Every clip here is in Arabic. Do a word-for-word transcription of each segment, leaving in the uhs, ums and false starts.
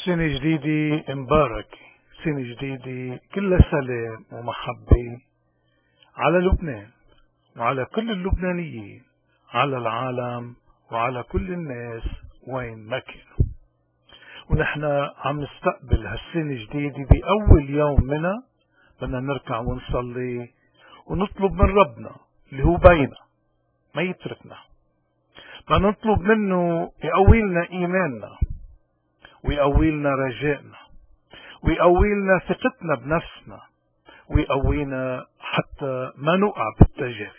سنة جديدة مباركة، سنة جديدة كلها سلام ومحبة على لبنان وعلى كل اللبنانيين، على العالم وعلى كل الناس وين ما كانوا. ونحن عم نستقبل هالسنة الجديدة بأول يوم منها بدنا نركع ونصلي ونطلب من ربنا اللي هو بينا ما يتركنا. بدنا نطلب منه يقوي لنا إيماننا ويقوي لنا رجائنا ويقوي لنا ثقتنا بنفسنا ويقوينا حتى ما نقع بالتجارب.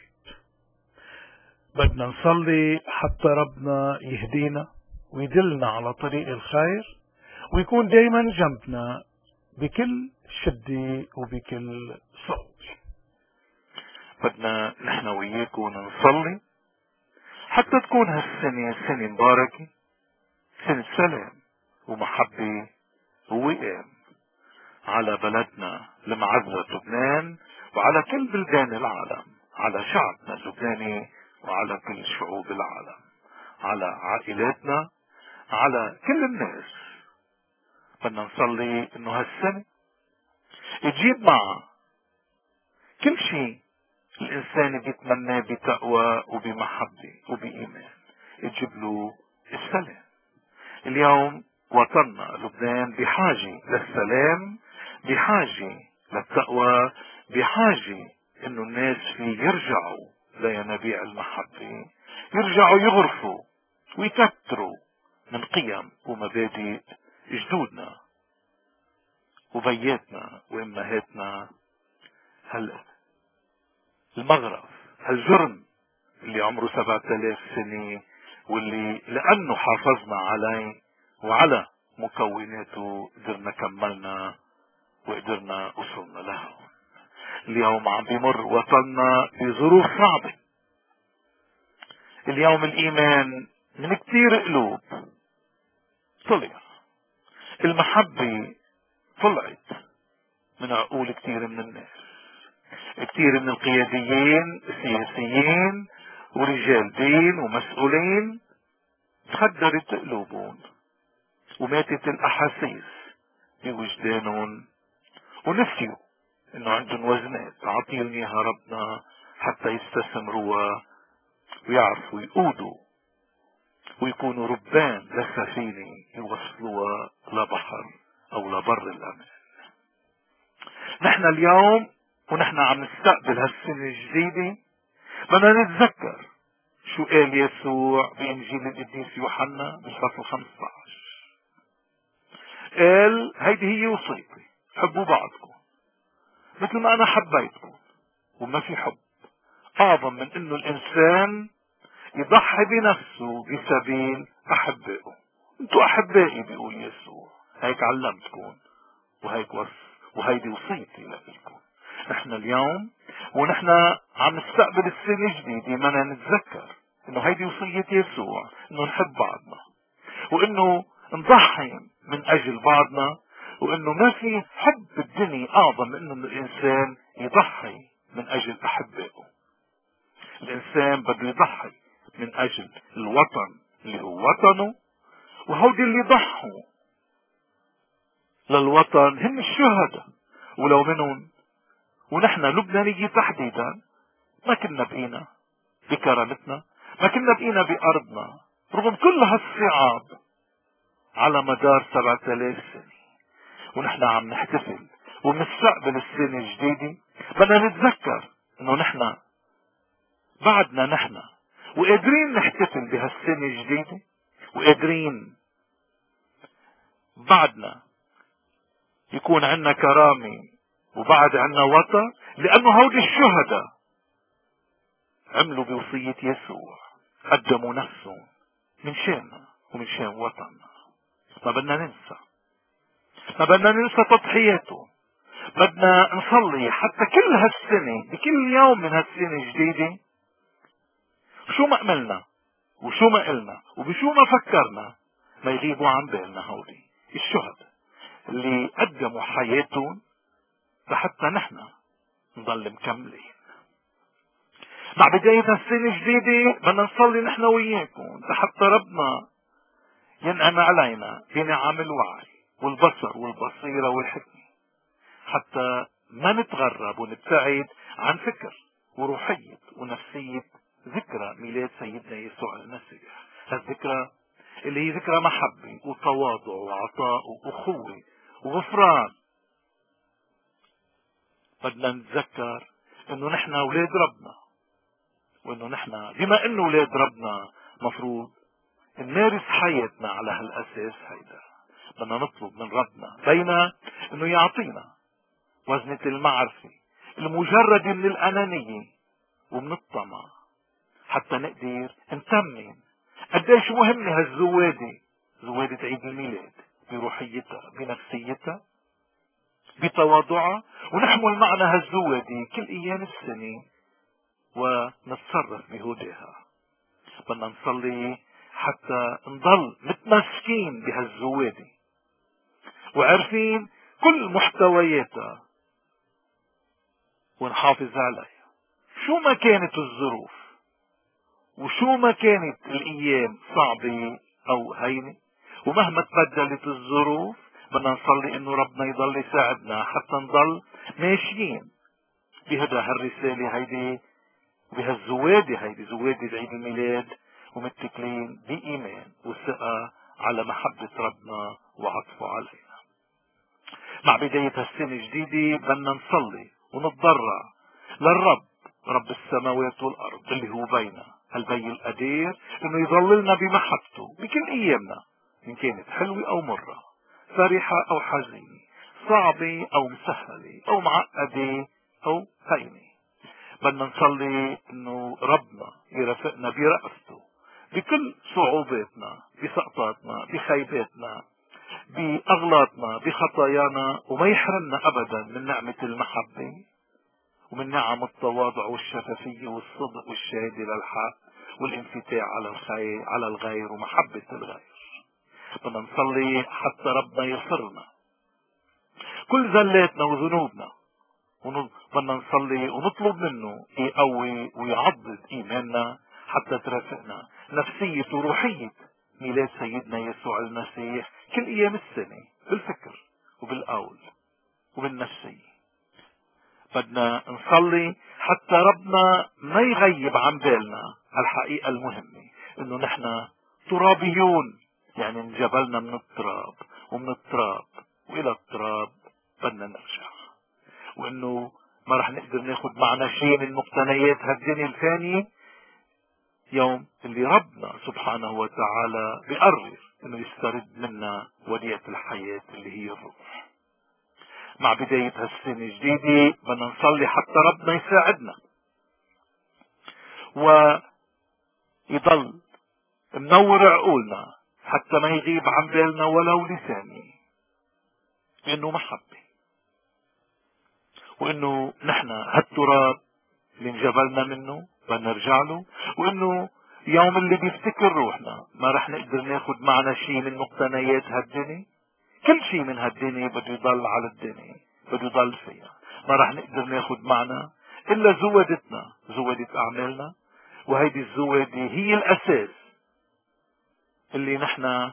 بدنا نصلي حتى ربنا يهدينا ويدلنا على طريق الخير ويكون دايما جنبنا بكل شدة وبكل صوت. بدنا نحن وياكم نصلي حتى تكون هالسنة سنة مباركة، سنة سلام ومحبة ووئام على بلدنا المعزة لبنان وعلى كل بلدان العالم، على شعبنا اللبناني وعلى كل شعوب العالم، على عائلاتنا، على كل الناس. بدنا نصلي انه هالسنة تجيب معها كل شيء الانسان بيتمناه بتقوى وبمحبة وبإيمان، تجيب له السلام. اليوم وطننا لبنان بحاجة للسلام، بحاجة للتقوى، بحاجة انه الناس فيه يرجعوا لينابيع المحبة، يرجعوا يغرفوا ويكتروا من قيم ومبادئ جدودنا وبياتنا وامهاتنا. هل المغرب هالجرم اللي عمره سبعة آلاف سنة واللي لأنه حافظنا عليه وعلى مكوناته قدرنا كملنا وقدرنا وصلنا له. اليوم عم بيمر وطننا بظروف صعبة. اليوم الإيمان من كتير قلوب طلع، المحبة طلعت من عقول كتير من الناس. كتير من القياديين السياسيين ورجال دين ومسؤولين تخدرت قلوبهم وماتت الأحاسيس بوجدانهم ونسيوا انه عندهم وزنات عطيهم اياها ربنا حتى يستثمروها ويعرفوا يقودوا ويكونوا ربان للسفينة يوصلوها لبحر او لبر الامان. نحن اليوم ونحن عم نستقبل هالسنة الجديدة بدنا نتذكر شو قال يسوع بإنجيل القديس يوحنا بالفصل خمسة عشر. قال هيدي هي وصيتي، حبوا بعضكم مثل ما انا حبيتكم. وما في حب اعظم من انه الانسان يضحي بنفسه بسبيل احبائه. انتوا احبائي بيقول يسوع، هيك علمتكم وهيك وص وهيدي وصيتي لكم. نحن اليوم ونحن عم نستقبل السنة الجديدة بدنا نتذكر انه هيدي وصية يسوع، انه نحب بعضنا وانه نضحي من اجل بعضنا، وانه ما في حب بالدنيا اعظم من انه الانسان يضحي من اجل احبائه. الانسان بده يضحي من اجل الوطن اللي هو وطنه، وهودي اللي ضحوا للوطن هم الشهداء ولو منهم. ونحن لبنانيين تحديدا ما كنا بقينا بكرامتنا، ما كنا بقينا بارضنا رغم كل هالصعاب على مدار سبعة آلاف سنة. ونحن عم نحتفل ومستقبل السنة الجديدة بدنا نتذكر انه نحن بعدنا نحن وقادرين نحتفل بهالسنة الجديدة، وقادرين بعدنا يكون عنا كرامة وبعد عنا وطن، لانه هودي الشهداء عملوا بوصية يسوع، قدموا نفسهم من شاننا ومن شان وطننا. ما بدنا ننسى، ما بدنا ننسى تضحياته. بدنا نصلي حتى كل هالسنة بكل يوم من هالسنة الجديدة شو ما عملنا وشو ما قلنا وبشو ما فكرنا ما يغيبوا عن بالنا هودي الشهداء اللي قدموا حياتهم لحتى نحن نضل مكملين. مع بداية هالسنة الجديدة بدنا نصلي نحن وياكم حتى ربنا ينعم علينا بنعم الوعي والبصر والبصيرة والحكمة، حتى ما نتغرب ونبتعد عن فكر وروحية ونفسية ذكرى ميلاد سيدنا يسوع المسيح. هالذكرى اللي هي ذكرى محبة وتواضع وعطاء وأخوة وغفران. بدنا نتذكر انه نحن اولاد ربنا، وانه نحن بما انه اولاد ربنا مفروض نمارس حياتنا على هالاساس هيدا. بدنا نطلب من ربنا بين انه يعطينا وزنة المعرفة المجردة من الانانية ومن الطمع، حتى نقدر نتمم قديش مهمة هالزوادة، زوادة عيد الميلاد، بروحيتها بنفسيتها بتواضعها، ونحمل معنا هالزوادة كل ايام السنة ونتصرف بهداها. بدنا نصلي حتى نضل متمسكين بهالزوادة وعارفين كل محتوياتها ونحافظ عليها شو ما كانت الظروف وشو ما كانت الايام صعبة او هينة. ومهما تبدلت الظروف بدنا نصلي انه ربنا يضل يساعدنا حتى نضل ماشيين بهذا هالرسالة هيدي وبهالزوادة هيدي، زوادة عيد الميلاد، ومتكلين بإيمان وثقة على محبة ربنا وعطفه علينا. مع بداية هالسنة الجديدة بدنا نصلي ونتضرع للرب رب السماوات والأرض اللي هو بينا هالبي القدير انه يظللنا بمحبته بكل ايامنا، ان كانت حلوة او مرة، فرحة او حزينة، صعبة او مسهلة او معقدة او هينة. بدنا نصلي انه ربنا يرافقنا برأفته بكل صعوباتنا، بسقطاتنا، بخيباتنا، بأغلاطنا، بخطايانا، وما يحرمنا ابدا من نعمة المحبة ومن نعم التواضع والشفافية والصدق والشهادة للحق والانفتاح على الخير على الغير ومحبة الغير. بدنا نصلي حتى ربنا يغفرنا كل زلاتنا وذنوبنا، بدنا نصلي ونطلب منه يقوي ويعضد ايماننا حتى ترافقنا نفسية وروحية ميلاد سيدنا يسوع المسيح كل ايام السنة بالفكر وبالقول وبالنفسية. بدنا نصلي حتى ربنا ما يغيب عن بالنا الحقيقة المهمة انه نحن ترابيون، يعني انجبلنا من التراب ومن التراب والى التراب بدنا نرجع، وانه ما رح نقدر ناخد معنا شيء من مقتنيات هالدنيا الفانية يوم اللي ربنا سبحانه وتعالى بيقرر انه يسترد منا وديعة الحياة اللي هي الروح. مع بداية هالسنة الجديدة بدنا نصلي حتى ربنا يساعدنا ويضل منور عقولنا حتى ما يغيب عن بالنا ولو لثانية لانه محبة، وانه نحن هالتراب اللي انجبلنا منه بدنا نرجع له، وانه يوم اللي بيفتكر روحنا ما رح نقدر ناخد معنا شيء من مقتنيات هالدنيا. كل شيء من هالدنيا بده يضل على الدنيا، بده يضل فيها، ما رح نقدر ناخد معنا الا زوادتنا، زوادة اعمالنا، وهيدي الزوادة هي الاساس اللي نحن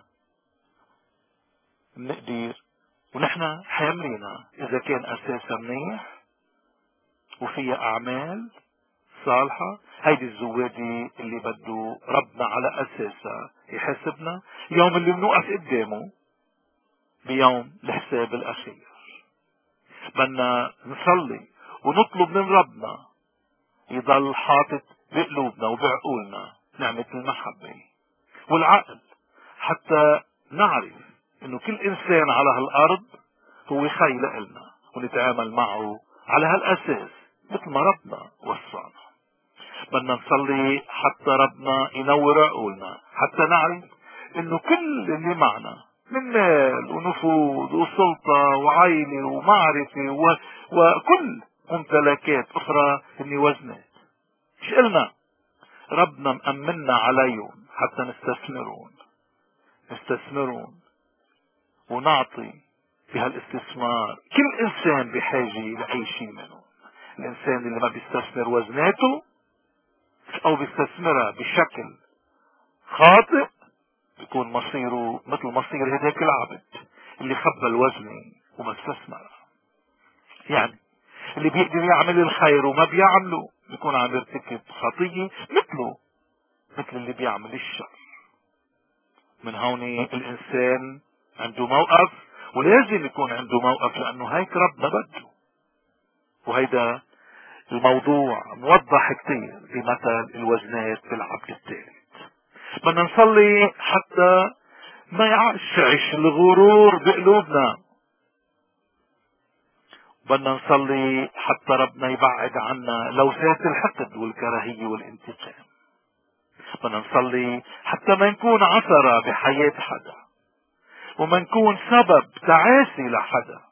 بنقدر ونحن حاملينها. اذا كان اساسها منيح وفيها اعمال صالحة، هيدي الزوادة اللي بده ربنا على اساسها يحاسبنا يوم اللي بنوقف قدامه بيوم الحساب الاخير. بدنا نصلي ونطلب من ربنا يضل حاطط بقلوبنا وبعقولنا نعمة المحبة والعقل حتى نعرف انه كل انسان على هالارض هو خي لنا ونتعامل معه على هالاساس مثل ما ربنا وصانا. بدنا نصلي حتى ربنا ينور عقولنا حتى نعرف انه كل اللي معنا من مال ونفوذ وسلطة وعيلة ومعرفة و... وكل ممتلكات اخرى هن وزنات، مش قلنا ربنا مأمنا عليهم حتى نستثمرون نستثمرون ونعطي بهالاستثمار. كل انسان بحاجة لأي شيء منه. الانسان اللي ما بيستثمر وزناته او بيستثمرها بشكل خاطئ بيكون مصيره مثل مصير هداك العبد اللي خبى الوزن وما استثمر. يعني اللي بيقدر يعمل الخير وما بيعمله بيكون عم يرتكب خطية مثله مثل اللي بيعمل الشر. من هون الإنسان عنده موقف، ولازم يكون عنده موقف، لأنه هيك ربنا بده. وهيدا الموضوع موضح كتير بمثل الوزنات بالعبد الثالث. بدنا نصلي حتى ما يعشعش الغرور بقلوبنا. بدنا نصلي حتى ربنا يبعد عنا لوثات الحقد والكراهية والانتقام. بدنا نصلي حتى ما نكون عثرة بحياة حدا، وما نكون سبب تعاسي لحدا.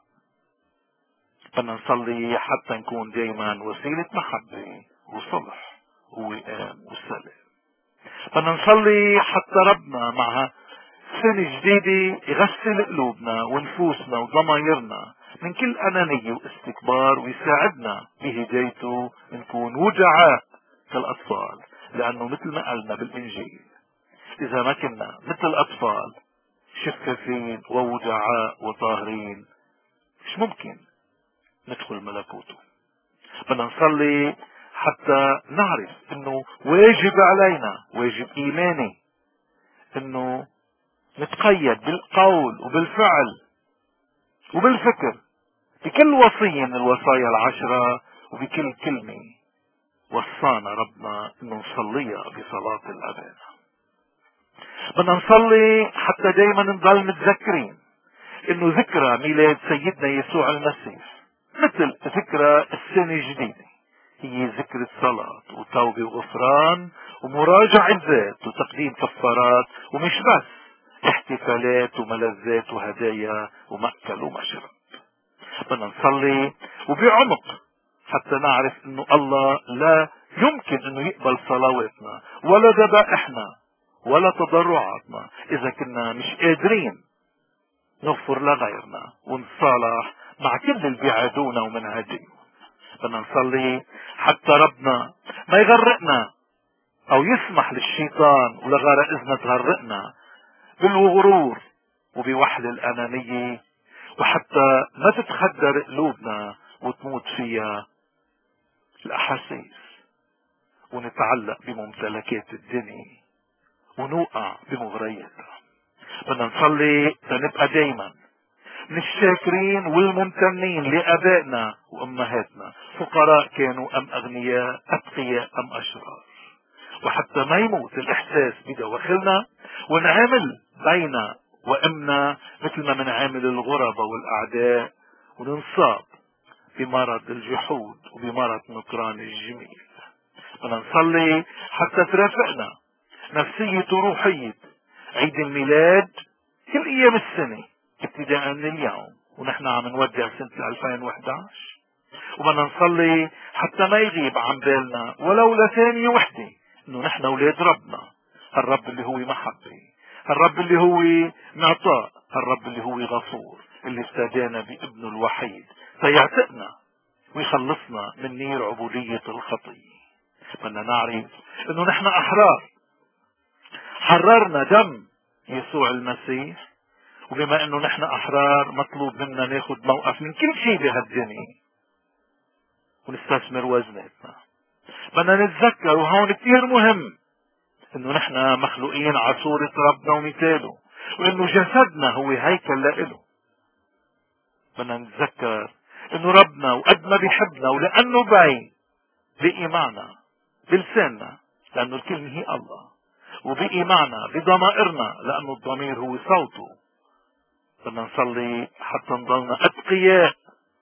بدنا نصلي حتى نكون دايما وسيلة محبة وصلح ووئام وسلام. بدنا نصلي حتى ربنا مع سنة جديدة يغسل قلوبنا ونفوسنا وضمايرنا من كل أنانية واستكبار، ويساعدنا بهدايته نكون وجعاء كالأطفال. لأنه مثل ما قالنا بالإنجيل، إذا ما كنا مثل الأطفال شفافين ووجعاء وطاهرين مش ممكن ندخل ملكوته. بدنا نصلي حتى نعرف انه واجب علينا، واجب ايماني، انه نتقيد بالقول وبالفعل وبالفكر بكل وصية من الوصايا العشرة، وبكل كلمة وصانا ربنا انه نصليها بصلاة الأذان. بدنا نصلي حتى دايما نضل متذكرين انه ذكرى ميلاد سيدنا يسوع المسيح مثل ذكرى السنة الجديدة هي ذكرى صلاة وتوبة وغفران ومراجعة ذات وتقديم كفارات، ومش بس احتفالات وملذات وهدايا ومأكل ومشرب. بدنا نصلي وبعمق حتى نعرف انه الله لا يمكن انه يقبل صلواتنا ولا ذبائحنا ولا تضرعاتنا اذا كنا مش قادرين نغفر لغيرنا ونصالح مع كل اللي بيعادونا ومنهجين. بدنا نصلي حتى ربنا ما يغرقنا او يسمح للشيطان ولغرائزنا تغرقنا بالغرور وبوحل الانانية، وحتى ما تتخدر قلوبنا وتموت فيها الاحاسيس ونتعلق بممتلكات الدنيا ونوقع بمغرياتها. بدنا نصلي لنبقى دايما من الشاكرين والممتنين لآبائنا وأمهاتنا، فقراء كانوا أم أغنياء، أتقياء أم أشرار، وحتى ما يموت الإحساس بدواخلنا ونعامل بينا وأمنا مثل ما منعامل الغرباء والأعداء، وننصاب بمرض الجحود وبمرض نكران الجميل. بدنا نصلي حتى ترافقنا نفسية وروحية عيد الميلاد كل أيام السنة ابتداء من اليوم ونحن عم نودع سنة ألفين وإحدى عشر. وبدنا نصلي حتى ما يغيب عن بالنا ولو لثانية وحدة انه نحن اولاد ربنا، الرب اللي هو محبة، الرب اللي هو معطاء، الرب اللي هو غفور، اللي افتدانا بابنه الوحيد فيعتقنا ويخلصنا من نير عبودية الخطية. بدنا نعرف انه نحن احرار، حررنا دم يسوع المسيح، وبما انه نحن احرار مطلوب منا ناخد موقف من كل شيء بهالدنيا ونستثمر وزناتنا. بدنا نتذكر وهون كتير مهم انه نحن مخلوقين على صورة ربنا ومثاله، وانه جسدنا هو هيكل لإله. بدنا نتذكر انه ربنا وقد ما بيحبنا ولانه باين بقي معنا بلساننا لانه الكلمة هي الله، وبقي معنا بضمائرنا لانه الضمير هو صوته. بدنا نصلي حتى نضلنا اتقياء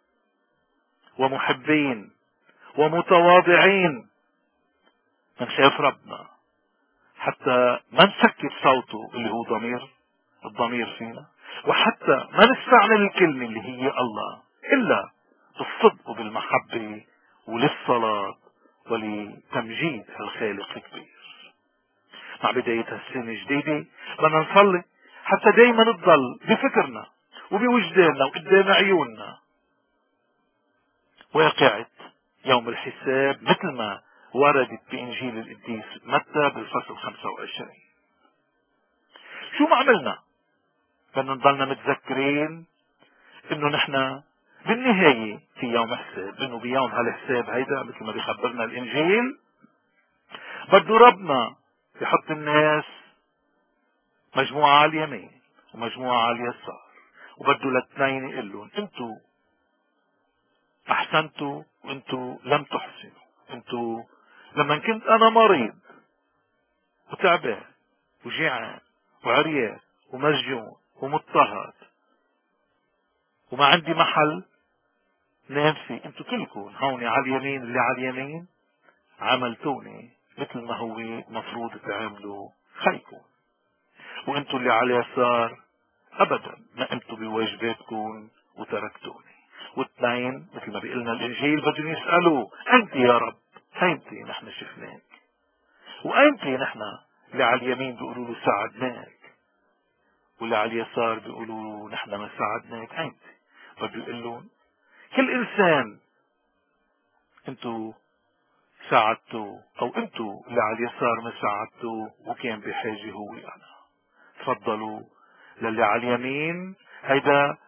ومحبين ومتواضعين من شاف ربنا، حتى ما نسكت صوته اللي هو ضمير الضمير فينا، وحتى ما نستعمل الكلمة اللي هي الله إلا بالصدق وبالمحبة وللصلاة ولتمجيد الخالق الكبير. مع بداية هالسنة الجديدة بدنا نصلي حتى دايما نضل بفكرنا وبوجداننا وقدام عيوننا واقعة يوم الحساب مثل ما وردت بإنجيل القديس متى بالفصل خمسة وعشرين. شو ما عملنا بدنا نضلنا متذكرين انه نحن بالنهاية في يوم حساب، انه بيوم هالحساب هيدا مثل ما بيخبرنا الانجيل بده ربنا يحط الناس مجموعة على اليمين ومجموعة على اليسار، وبده الاثنين يقول لهم انتوا احسنتوا وانتوا لم تحسنوا. انتوا لما كنت انا مريض وتعبان وجيعان وعريان ومسجون ومضطهد وما عندي محل نام فيه، انتوا كلكم هون على اليمين اللي على اليمين عملتوني مثل ما هو مفروض تعملوا خيكم، وانتوا اللي على اليسار ابدا ما قمتوا بواجباتكم وتركتوني. واثنين مثل ما بيقلنا الانجيل بدهم يسألوا انت يا رب ايمتى نحن شفناك، وايمتى نحن اللي على اليمين بيقولوا له ساعدناك واللي على اليسار بيقولوا له نحن ما ساعدناك. ايمتى بده يقول لهم كل انسان انتوا ساعدتوه او انتوا اللي على اليسار ما ساعدتوه وكان بحاجة هو انا. تفضلوا للي على اليمين، هيدا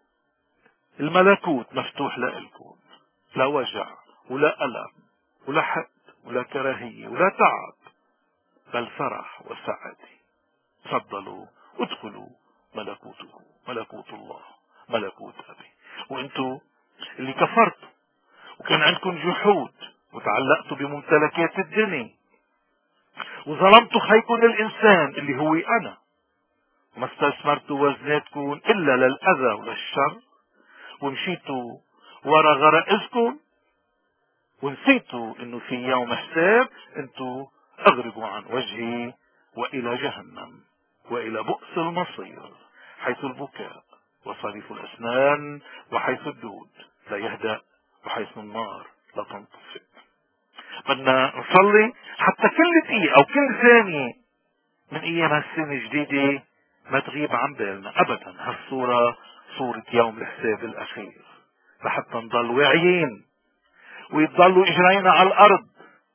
الملكوت مفتوح لإلكم، لا وجع ولا ألم ولا حقد ولا كراهية ولا تعب، بل فرح وسعادة. تفضلوا ادخلوا ملكوته، ملكوت الله، ملكوت أبي. وانتوا اللي كفرتوا وكان عندكم جحود وتعلقتوا بممتلكات الدنيا وظلمتوا خيكم الإنسان اللي هو أنا، وما استثمرتوا وزناتكم إلا للأذى وللشر، ومشيتوا ورا غرائزكم ونسيتوا انه في يوم حساب انتوا اغرقوا عن وجهي والى جهنم والى بؤس المصير، حيث البكاء وصريف الاسنان وحيث الدود لا يهدأ وحيث النار لا تنطفئ. بدنا نصلي حتى كل دقيقة او كل ثانية من ايام هالسنة الجديدة ما تغيب عن بالنا ابدا هالصورة، صورة يوم الحساب الاخير، لحتى نضل واعيين ويضلوا اجرينا على الارض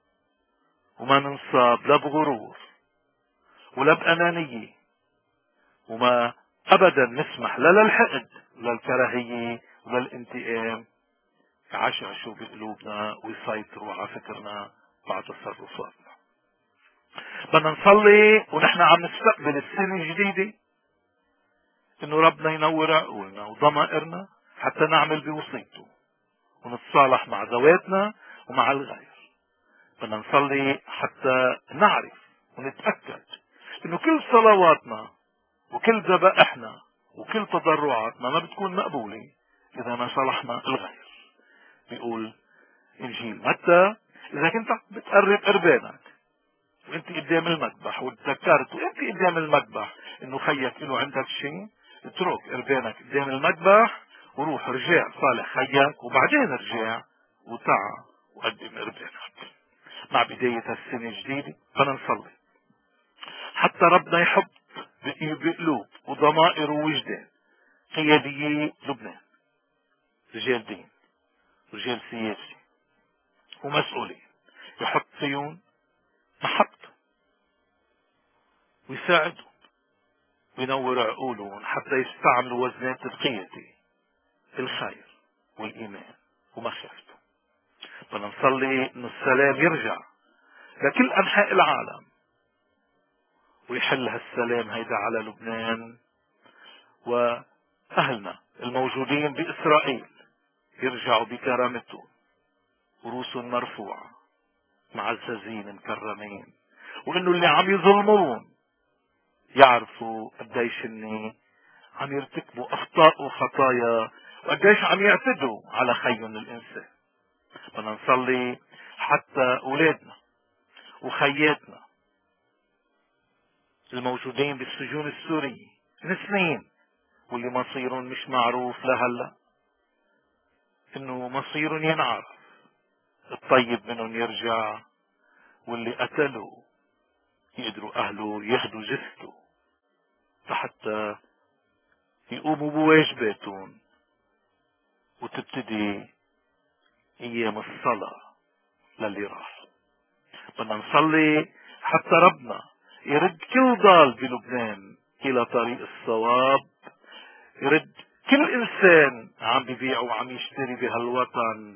وما ننصاب لا بغرور ولا بانانية، وما ابدا نسمح لا للحقد ولا الكراهية ولا الانتقام يعشعشوا بقلوبنا ويسيطروا على فكرنا بعد تصرفاتنا. بدنا نصلي ونحن عم نستقبل السنة الجديدة انه ربنا ينور عقولنا وضمائرنا حتى نعمل بوصيته ونتصالح مع ذواتنا ومع الغير. بدنا نصلي حتى نعرف ونتأكد انه كل صلواتنا وكل ذبائحنا وكل تضرعاتنا ما بتكون مقبولة اذا ما صلحنا الغير. بيقول انجيل متى اذا كنت بتقرب قربانك وانت قدام المذبح وتذكرت وانت قدام المذبح انه خيك له عندك شيء، اترك قربانك قدام المذبح وروح رجع صالح خيك وبعدين رجع وتعا وقدم قربانك. مع بداية السنة الجديدة بدنا نصلي حتى ربنا يحب بقلوب وضمائر ووجدان قياديي لبنان، رجال دين رجال سياسي ومسؤولين، يحط فيهم محبته ويساعدهم وينور عقولهم حتى يستعملوا وزنات القيادة، الخير والإيمان ومخافته. بدنا نصلي إنه السلام يرجع لكل أنحاء العالم ويحل هالسلام هيدا على لبنان، وأهلنا الموجودين بإسرائيل يرجعوا بكرامتهم ورؤوسهم مرفوعة معززين مكرمين، وإنه اللي عم يظلمون يعرفوا قديش إني عم يرتكبوا أخطاء وخطايا وقديش عم يعتدوا على خيهم الإنسان. بدنا نصلي حتى أولادنا وخياتنا الموجودين بالسجون السورية من سنين واللي مصيرهم مش معروف لهلا، إنه مصيرهم ينعرف، الطيب منهم يرجع واللي قتلوا يقدروا أهله ياخدوا جثته حتى يقوموا بواجباتهم وتبتدي ايام الصلاة للي راح. بدنا نصلي حتى ربنا يرد كل ضال بلبنان الى طريق الصواب يرد كل انسان عم بيبيع وعم يشتري بهالوطن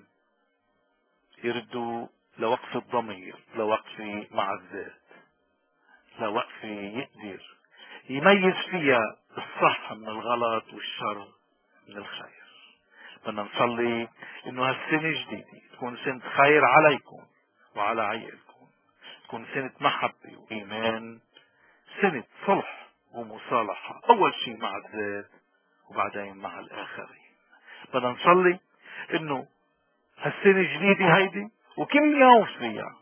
يردوا لوقف الضمير، لوقف مع الذات، لوقف يقدر يميز فيها الصح من الغلط والشر من الخير. بدنا نصلي انه هالسنة الجديدة تكون سنة خير عليكم وعلى عيالكم، تكون سنة محبة وإيمان، سنة صلح ومصالحة، أول شيء مع الذات وبعدين مع الآخرين. بدنا نصلي إنه هالسنة الجديدة هيدي وكل يوم فيها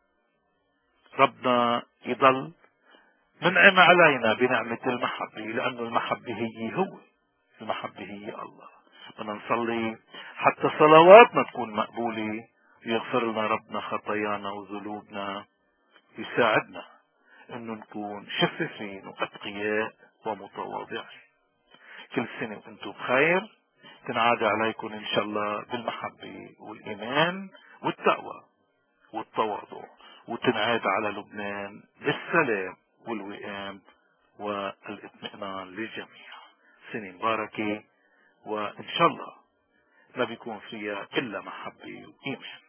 ربنا يضل منعم علينا بنعمة المحبة، لأنه المحبة هي هو، المحبة هي الله. بدنا نصلي حتى صلواتنا تكون مقبولة ويغفر لنا ربنا خطايانا وذنوبنا، يساعدنا انه نكون شفافين واتقياء ومتواضعين. كل سنة وانتم بخير، تنعاد عليكم ان شاء الله بالمحبة والايمان والتقوى والتواضع، وتنعاد على لبنان بالسلام والوئام والاطمئنان للجميع. سنة مباركة وان شاء الله ما بيكون فيها الا محبة وايمان.